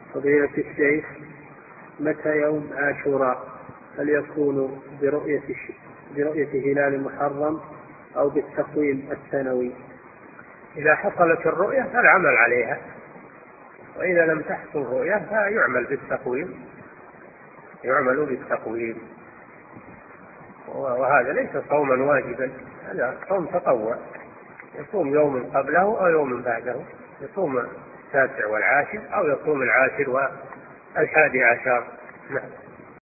فضيلة الشيخ، متى يوم عاشوراء؟ هل يكون برؤية هلال محرم أو بالتقويم السنوي؟ إذا حصلت الرؤية فالعمل عليها، وإذا لم تحصل رؤية فيعمل بالتقويم، يعمل بالتقويم. وهذا ليس صوما واجبا، هذا صوم تطوع، يصوم يوم قبله أو يوم بعده، يصوم 9 و10 أو يصوم 10 و11. نعم.